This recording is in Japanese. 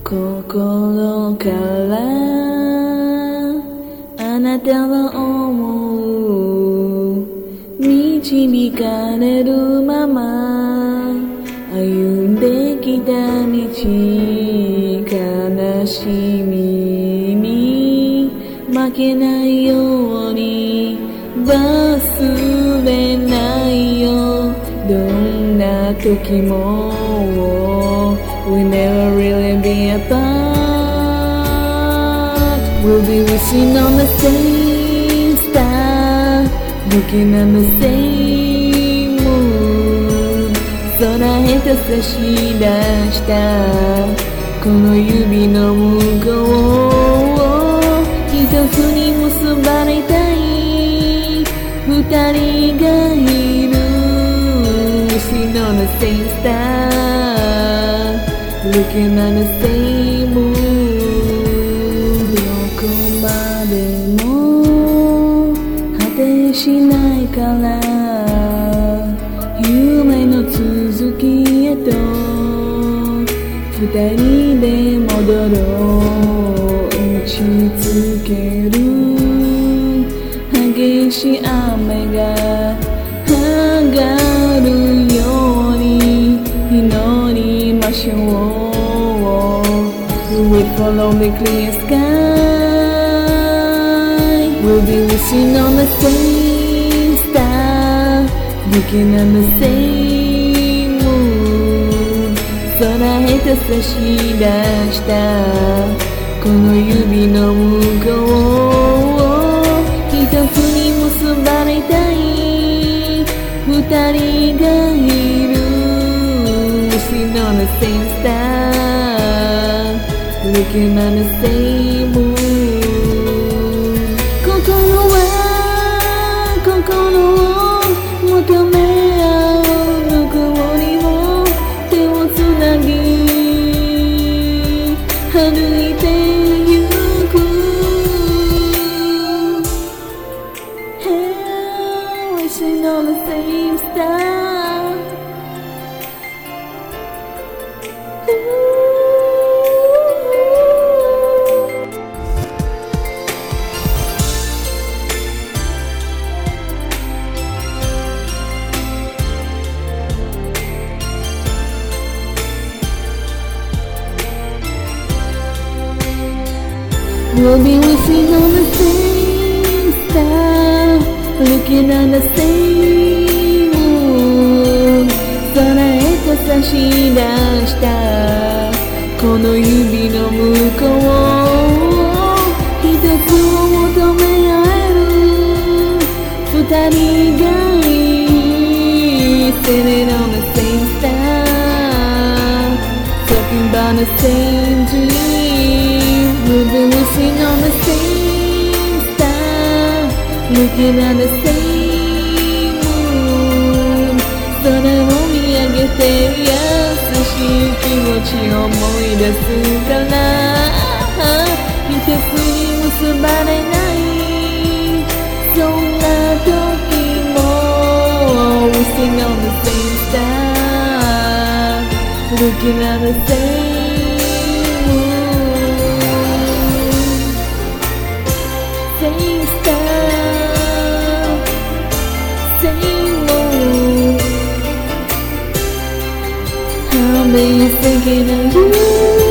心からあなたは思う、導かれるまま歩んできた道、悲しみに負けないように忘れないよ、どんな時も We never really be apart. We'll be wishing on the same star, looking at the same moon. 空へと差し出したこの指の向こうを一つに結ばれたい二人がいる。 Wishing on the same star.Looking at the same moon. どこまでも果てしないから夢の続きへと二人で戻ろう。打ちつける激しい雨が上がるように祈りましょう。We'll follow the clear sky. We'll be wishing on the same star, looking at the same moon. 空へと差し出したこの指の向こうを一つに結ばれたい二人がいる。Wishing on the same star.Looking at the same moon. 心は心を求め合うぬくもりを手をつなぎ歩いてゆく。 Hey, wishing on the same star.We'll be wishing on the same star, looking at the same moon. 空へと差し出したこの指の向こう一つを求め合える二人がいい Sitting on the same star, talking about the same dream.We'll be wishing on the same star, looking at the same moon. 空を見上げて優しい気持ちを思い出すから一つに結ばれないそんな時も Wishing on the same star, looking at the same moon.Same star, same moon. I'll be thinking of you.